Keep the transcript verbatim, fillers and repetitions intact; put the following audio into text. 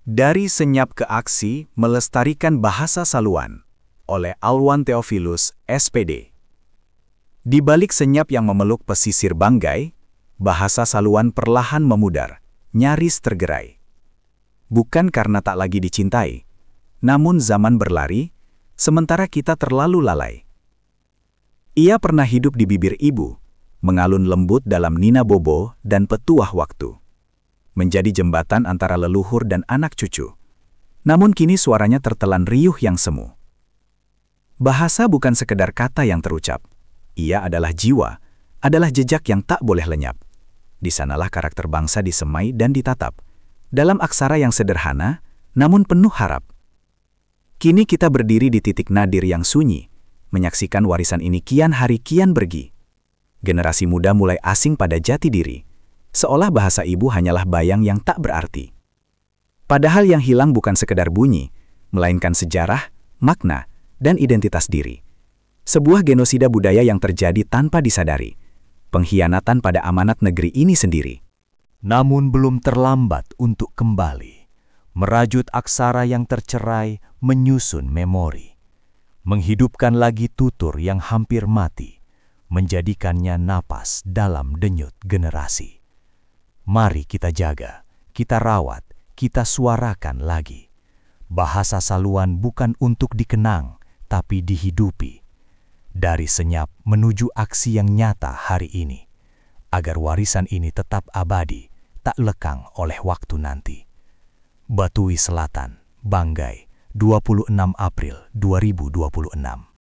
Dari Senyap ke Aksi Melestarikan Bahasa Saluan oleh Alwan Theophilus, S P D. Di balik senyap yang memeluk pesisir Banggai, bahasa Saluan perlahan memudar, nyaris tergerai. Bukan karena tak lagi dicintai, namun zaman berlari, sementara kita terlalu lalai. Ia pernah hidup di bibir ibu, mengalun lembut dalam nina bobo dan petuah waktu. Menjadi jembatan antara leluhur dan anak cucu. Namun kini suaranya tertelan riuh yang semu. Bahasa bukan sekedar kata yang terucap. Ia adalah jiwa, adalah jejak yang tak boleh lenyap. Di sanalah karakter bangsa disemai dan ditatap. Dalam aksara yang sederhana, namun penuh harap. Kini kita berdiri di titik nadir yang sunyi, menyaksikan warisan ini kian hari kian pergi. Generasi muda mulai asing pada jati diri. Seolah bahasa ibu hanyalah bayang yang tak berarti. Padahal yang hilang bukan sekedar bunyi, melainkan sejarah, makna, dan identitas diri. Sebuah genosida budaya yang terjadi tanpa disadari. Pengkhianatan pada amanat negeri ini sendiri. Namun belum terlambat untuk kembali. Merajut aksara yang tercerai, menyusun memori. Menghidupkan lagi tutur yang hampir mati. Menjadikannya napas dalam denyut generasi. Mari kita jaga, kita rawat, kita suarakan lagi. Bahasa Saluan bukan untuk dikenang, tapi dihidupi. Dari senyap menuju aksi yang nyata hari ini. Agar warisan ini tetap abadi, tak lekang oleh waktu nanti. Batui Selatan, Banggai, dua puluh enam April dua ribu dua puluh enam.